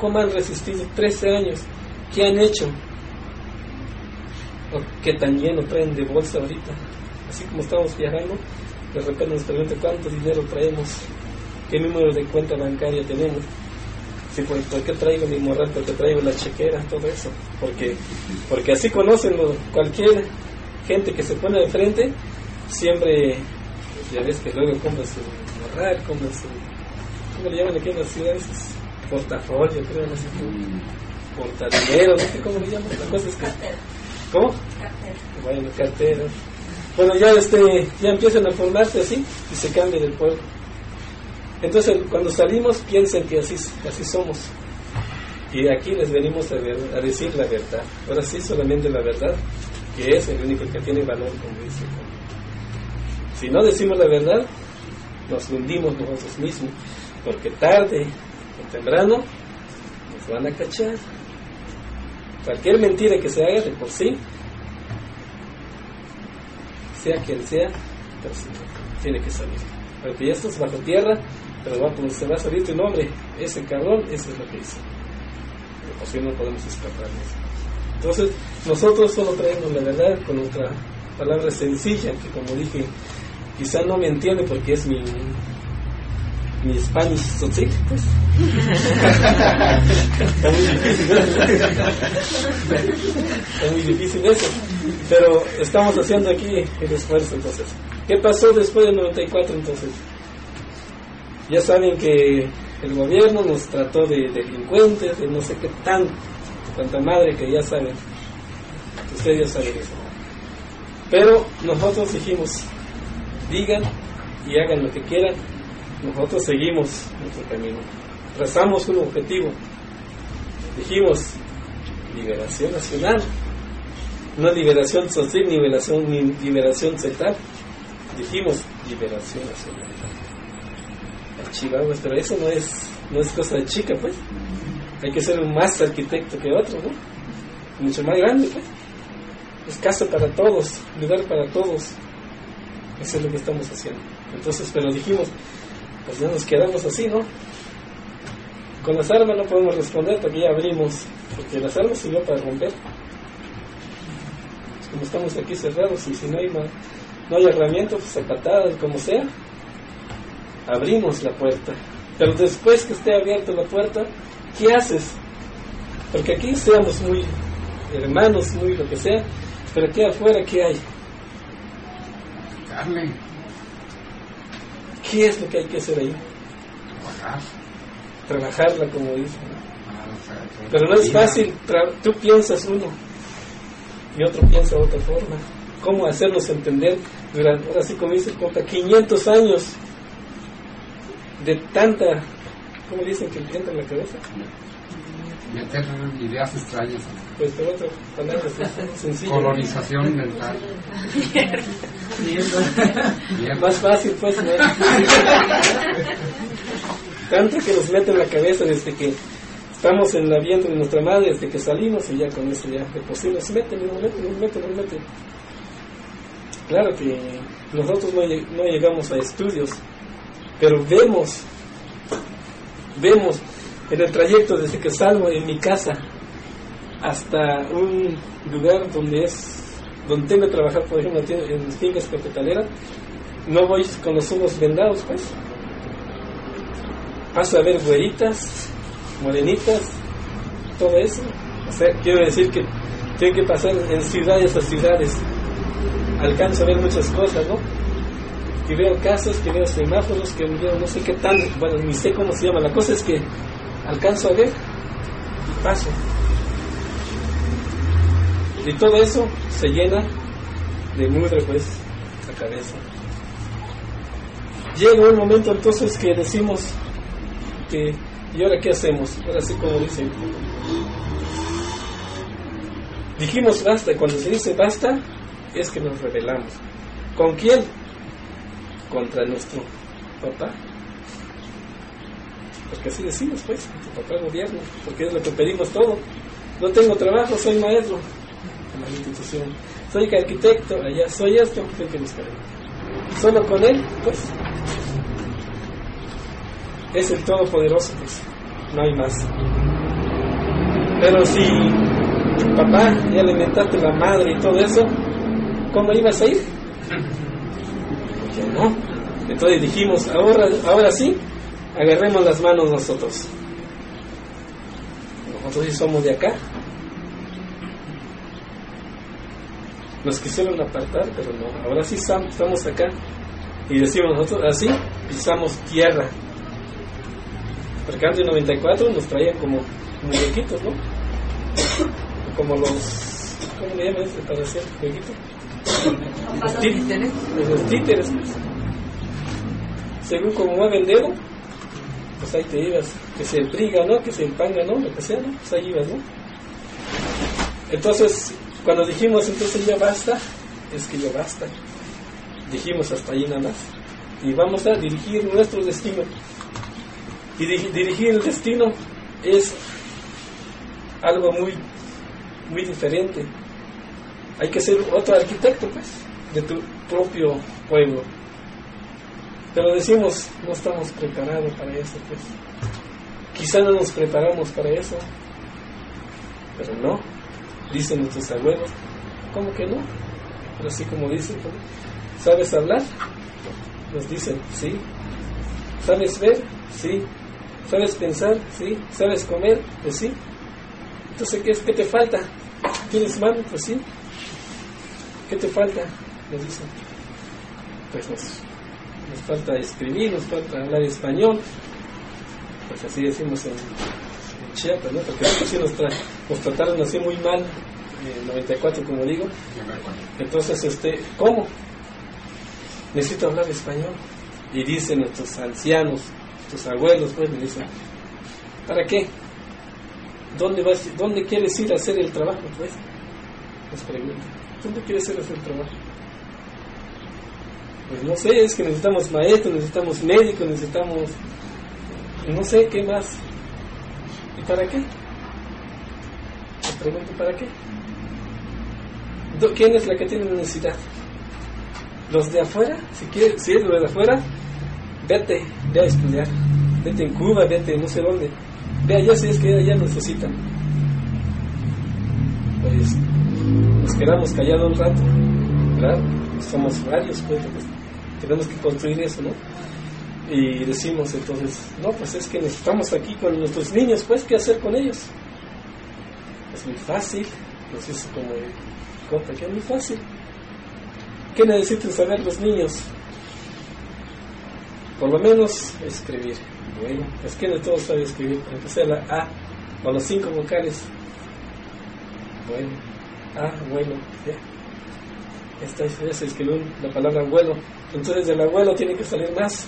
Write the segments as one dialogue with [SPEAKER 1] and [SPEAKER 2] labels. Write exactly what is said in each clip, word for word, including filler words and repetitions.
[SPEAKER 1] ¿Cómo han resistido trece años? ¿Qué han hecho? ¿O qué tan lleno traen de bolsa ahorita? Así como estamos viajando, de repente nos preguntan cuánto dinero traemos, qué número de cuenta bancaria tenemos. Sí, ¿por, ¿por qué traigo mi morral? ¿Por qué traigo la chequera? Todo eso. Porque, porque así conocen lo, cualquier gente que se pone de frente, siempre, ya ves que luego compra su morral, compra su, ¿cómo le llaman aquí en las ciudades? Portafolio, creo, no sé cómo, portadinero, no sé cómo le llaman. La cosa es que, ¿cómo?
[SPEAKER 2] Cartera.
[SPEAKER 1] Bueno, cartera. Bueno, ya este, ya empiezan a formarse así y se cambia el pueblo. Entonces, cuando salimos, piensen que así, así somos. Y aquí les venimos a, ver, a decir la verdad. Ahora sí, solamente la verdad, que es el único que tiene valor, como dice. Si no decimos la verdad, nos hundimos nosotros mismos, porque tarde o temprano nos van a cachar. Cualquier mentira que se haga de por sí, sea quien sea, pues, tiene que salir. Porque ya estás bajo tierra, pero va, pues, se va a salir tu nombre. Ese cabrón, eso es lo que hizo. De por sí no podemos escapar de eso. Entonces, nosotros solo traemos la verdad con nuestra palabra sencilla, que como dije, quizá no me entiende porque es mi mi Spanish tzotzil, pues. Está muy difícil, está muy difícil eso. Pero estamos haciendo aquí el esfuerzo, entonces. ¿Qué pasó después del noventa y cuatro, entonces? Ya saben que el gobierno nos trató de delincuentes, de no sé qué tan, tanta madre que ya saben. Ustedes ya saben eso. Pero nosotros dijimos, digan y hagan lo que quieran, nosotros seguimos nuestro camino. Trazamos un objetivo. Dijimos, liberación nacional. No liberación social, ni liberación, ni liberación sectal. Dijimos, liberación nacional. Chihuahua, pero eso no es, no es cosa de chica, pues. Hay que ser un más arquitecto que otro, ¿no? Mucho más grande, pues. Es casa para todos, lugar para todos. Eso es lo que estamos haciendo. Entonces, pero dijimos, pues ya nos quedamos así, ¿no? Con las armas no podemos responder porque ya abrimos, porque las armas sirvió para romper. Pues como estamos aquí cerrados y si no hay, no hay herramientas, pues a patadas, como sea, abrimos la puerta. Pero después que esté abierta la puerta, ¿qué haces? Porque aquí seamos muy hermanos, muy lo que sea, pero aquí afuera, ¿qué hay?
[SPEAKER 3] Carne.
[SPEAKER 1] ¿Qué es lo que hay que hacer ahí?
[SPEAKER 3] Trabajar.
[SPEAKER 1] Trabajarla, como dicen.
[SPEAKER 3] Ah, o sea,
[SPEAKER 1] pero no es fácil. Tra- tú piensas uno y otro piensa de otra forma. ¿Cómo hacernos entender? Durante, ahora sí, como dice el compa, quinientos años de tanta, ¿cómo dicen que entra en la cabeza?
[SPEAKER 3] meter ideas extrañas.
[SPEAKER 1] Pues por otra palabra sencilla.
[SPEAKER 3] Colonización mental.
[SPEAKER 1] Mierda. Más fácil, pues, ¿no? Tanto que nos mete en la cabeza desde que estamos en la vientre de nuestra madre, desde que salimos, y ya con eso ya de posible nos meten, nos meten, nos meten, nos meten. Claro que nosotros no, no llegamos a estudios, pero vemos, vemos en el trayecto desde que salgo de mi casa hasta un lugar donde es donde tengo que trabajar, por ejemplo, en fincas cafetaleras, no voy con los ojos vendados, pues. Paso a ver güeritas, morenitas, todo eso. O sea, quiero decir que tengo que pasar en ciudades a ciudades. Alcanzo a ver muchas cosas, ¿no? Que veo casas, que veo semáforos, que veo no sé qué tan, bueno, ni sé cómo se llama. La cosa es que alcanzo a ver y paso. Y todo eso se llena de mugre, pues, la cabeza. Llega un momento entonces que decimos que, ¿y ahora qué hacemos? Ahora sí, como dicen, dijimos basta. Cuando se dice basta, es que nos rebelamos. ¿Con quién? Contra nuestro papá. Porque así decimos, pues, tu papá gobierna, porque es lo que pedimos todo. No tengo trabajo, soy maestro en la institución, soy arquitecto, allá soy esto, ¿qué que buscar? Solo con él, pues, es el todopoderoso, pues, no hay más. Pero si papá ya le mentaste la madre y todo eso, ¿cómo ibas a ir? Porque no. Entonces dijimos, ahora, ahora sí, agarremos las manos nosotros. Nosotros sí somos de acá. Nos quisieron apartar, pero no. Ahora sí estamos acá. Y decimos nosotros, así pisamos tierra. Porque antes de noventa y cuatro nos traían como muñequitos, ¿no? Como los... ¿Cómo le llaman ese para hacer jueguitos? Los títeres. Los títeres, pues. Según como mueve el dedo, pues ahí te ibas. Que se triga, ¿no? Que se empanga, ¿no? Lo que sea, ¿no? Pues ahí ibas, ¿no? Entonces, cuando dijimos, entonces ya basta, es que ya basta. Dijimos hasta ahí nada más. Y vamos a dirigir nuestro destino. Y di- dirigir el destino es algo muy, muy diferente. Hay que ser otro arquitecto, pues, de tu propio pueblo. Pero decimos, no estamos preparados para eso, pues. Quizá no nos preparamos para eso. Pero no, dicen nuestros abuelos. ¿Cómo que no? Pero así como dicen, ¿no? ¿Sabes hablar? Nos dicen, sí. ¿Sabes ver? Sí. ¿Sabes pensar? Sí. ¿Sabes comer? Pues sí. Entonces, ¿qué, es, qué te falta? ¿Tienes mano? Pues sí. ¿Qué te falta? Nos dicen. Pues nos, nos falta escribir, nos falta hablar español. Pues así decimos en, en Chiapas, ¿no? Porque sí nos, tra- nos trataron así muy mal en noventa y cuatro, como digo. Entonces, este, ¿cómo? Necesito hablar español. Y dicen nuestros ancianos, tus abuelos, pues me dicen, ¿para qué? ¿Dónde vas, dónde quieres ir a hacer el trabajo? Pues nos preguntan, ¿dónde quieres ir a hacer el trabajo? Pues no sé, es que necesitamos maestros, necesitamos médicos, necesitamos no sé qué más. ¿Y para qué? Les pregunto, ¿para qué? ¿Quién es la que tiene necesidad? ¿Los de afuera? Si quieres, si es los de afuera, vete, ve a estudiar, vete en Cuba, vete no sé dónde, ve allá si es que allá necesitan. Pues nos quedamos callados un rato, claro, somos varios, pues, pues tenemos que construir eso, ¿no? Y decimos entonces, no, pues es que estamos aquí con nuestros niños, pues, ¿qué hacer con ellos? Es muy fácil, pues es como, compa, que es muy fácil. ¿Qué necesitan saber los niños? Por lo menos escribir. Bueno, es que no todos saben escribir, aunque sea la A o las cinco vocales. Bueno, ah, bueno, ya. Esta ya se escribió la palabra abuelo. Entonces del abuelo tiene que salir más.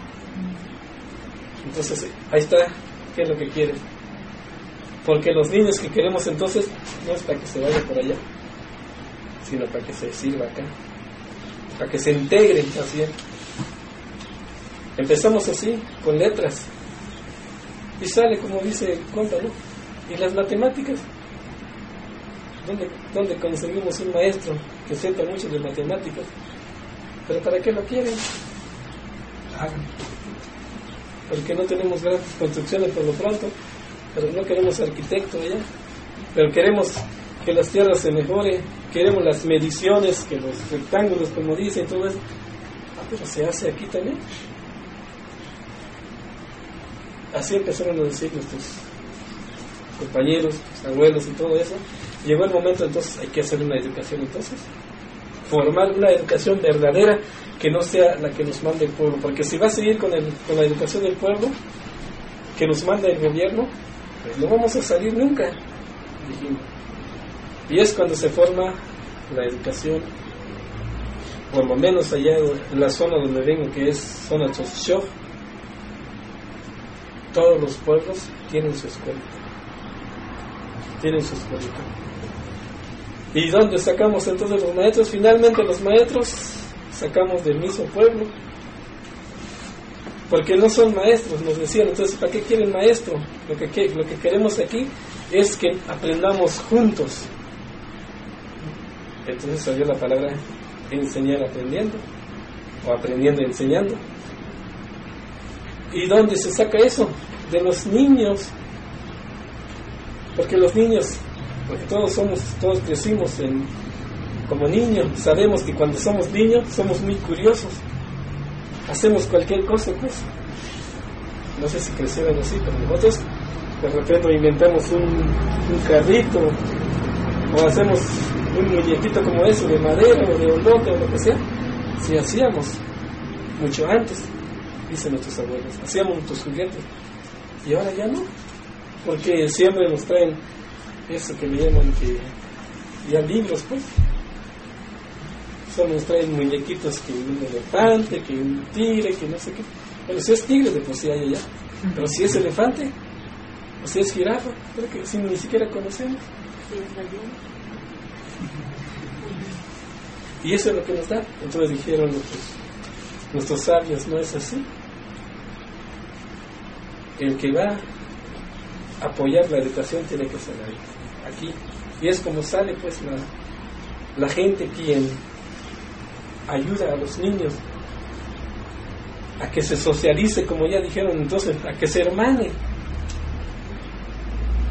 [SPEAKER 1] Entonces ahí está, ¿qué es lo que quieren? Porque los niños que queremos entonces no es para que se vaya por allá, sino para que se sirva acá, para que se integren así. Empezamos así, con letras, y sale como dice el compa, ¿no? Y las matemáticas, ¿dónde, dónde conseguimos un maestro que sepa mucho de matemáticas? ¿Pero para qué lo quieren?
[SPEAKER 3] Claro.
[SPEAKER 1] Porque no tenemos grandes construcciones por lo pronto, pero no queremos arquitecto allá, pero queremos que las tierras se mejoren, queremos las mediciones, que los rectángulos, como dicen, todo eso. Ah, pero se hace aquí también. Así empezaron a decir nuestros compañeros, abuelos y todo eso. Llegó el momento, entonces hay que hacer una educación, entonces formar una educación verdadera, que no sea la que nos manda el pueblo, porque si va a seguir con, el, con la educación del pueblo que nos manda el gobierno, pues no vamos a salir nunca, dijimos. Y es cuando se forma la educación, por lo menos allá en la zona donde vengo, que es zona Choxchoj. Todos los pueblos tienen su escuela, tienen su escuelita. ¿Y dónde sacamos entonces los maestros? Finalmente los maestros sacamos del mismo pueblo, porque no son maestros, nos decían. Entonces, ¿para qué quieren maestro? Lo que, lo que queremos aquí es que aprendamos juntos. Entonces salió la palabra enseñar aprendiendo, o aprendiendo enseñando. ¿Y dónde se saca eso? De los niños. Porque los niños, porque todos somos, todos crecimos en, como niños, sabemos que cuando somos niños somos muy curiosos, hacemos cualquier cosa, pues. No sé si crecieron así, pero nosotros de repente inventamos un, un carrito, o hacemos un muñequito como eso, de madera o de olote o lo que sea. Si hacíamos mucho antes, dicen nuestros abuelos, hacíamos nuestros juguetes, y ahora ya no, porque siempre nos traen eso que le llaman que ya libros, pues. Solo nos traen muñequitos, que un elefante, que un tigre, que no sé qué. Bueno, si es tigre, de por sí hay allá, pero si es elefante, o si es jirafa, creo que si ni siquiera conocemos. Y eso es lo que nos da. Entonces dijeron nuestros, nuestros sabios, no es así. El que va a apoyar la educación tiene que ser ahí, aquí. Y es como sale pues la, la gente quien ayuda a los niños a que se socialice, como ya dijeron, entonces a que se hermane,